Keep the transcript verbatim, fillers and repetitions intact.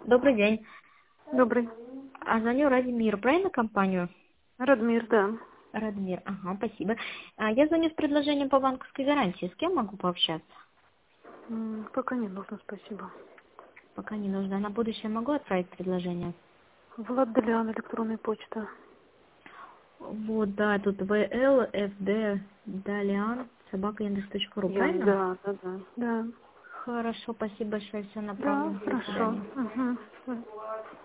Добрый день. Добрый. А звоню Радмир, правильно компанию? Радмир, да. Радмир, ага, спасибо. А, я звоню с предложением по банковской гарантии. С кем могу пообщаться? М, Пока не нужно, спасибо. Пока не нужно. На будущее могу отправить предложение? Влад Далиан, электронная почта. Вот, да, тут влфд далиан собака яндекс точка ру, Я, правильно? да, да, да. Да, Хорошо, спасибо большое, все да, направлю. До хорошо. свидания. Угу.